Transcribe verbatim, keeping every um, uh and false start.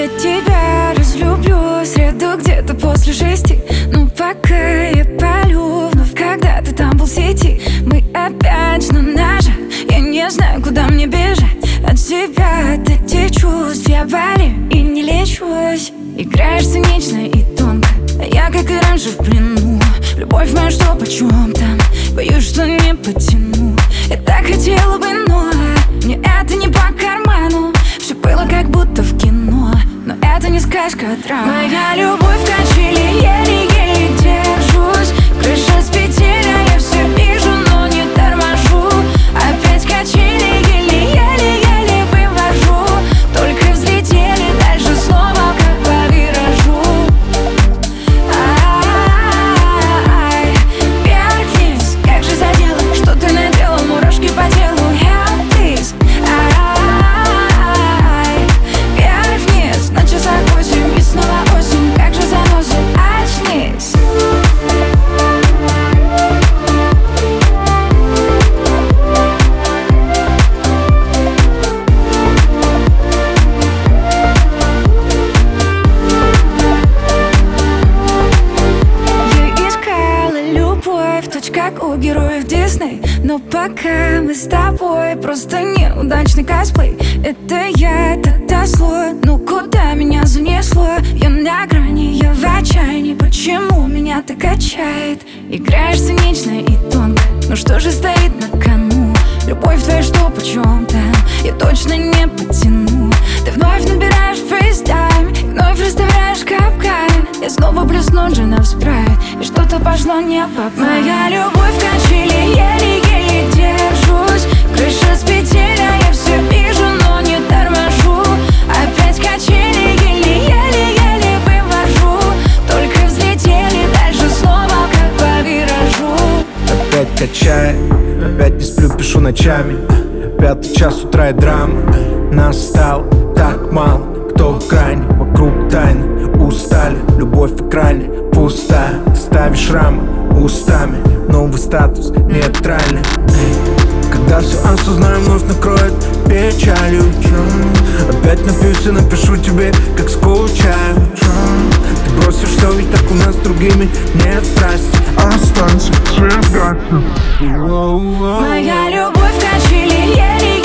тебя разлюблю среду где-то после шести. Но пока я палю вновь, когда ты там был в сети. Мы опять на ноже, я не знаю, куда мне бежать от тебя, от этих чувств я болею и не лечусь. Играешь цинично и тонко, а я, как и раньше, в плену. Любовь моя, что почем там, боюсь, что не потяну. Я так хотела бы, но мне это не по карману. Все было как будто в кино, но это не сказка, а драма. Моя любовь в качели, еле-еле держусь. Крыша с петель, а я все вижу, но не торможу. Опять качели, еле-еле-еле вывожу. Только взлетели, дальше снова как по виражу. Ай, вверх-вниз, как же задело, что ты наделал, мурашки по телу. Help please. Ай, вверх-вниз, на часах восемь и снова осень, как же заносит, очнись. Как у героев Дисней. Но пока мы с тобой просто неудачный косплей. Это я, это слой. Ну куда меня занесло? Я на грани, я в отчаянии. Почему меня так качает? Играешь цинично и тонко, ну что же стоит на кону? Любовь твоя, что почем там, я точно не потяну. Ты вновь набираешь фейстайм, вновь расставляешь капкан. Я снова плесну джина в спрайт, и что-то пошло не по плану. Моя любовь в качели, еле-еле держусь. Крыша с петель, а я все вижу, но не торможу. Опять качели, еле-еле-еле вывожу. Только взлетели, дальше снова как по виражу. Опять качает, опять не сплю, пишу ночами. Пятый час утра и драма. Нас стало так мало, кто в крайне, вокруг тайны. Устали, любовь в экране пустая. Ставишь шрамы устами, новый статус нейтральный. Когда все осознаю, вновь накроет печалью. Опять напьюсь и напишу тебе, как скучаю. Ты бросишь все, ведь так у нас с другими нет страсти. Останься, свет гаснет. Моя любовь в качели, еле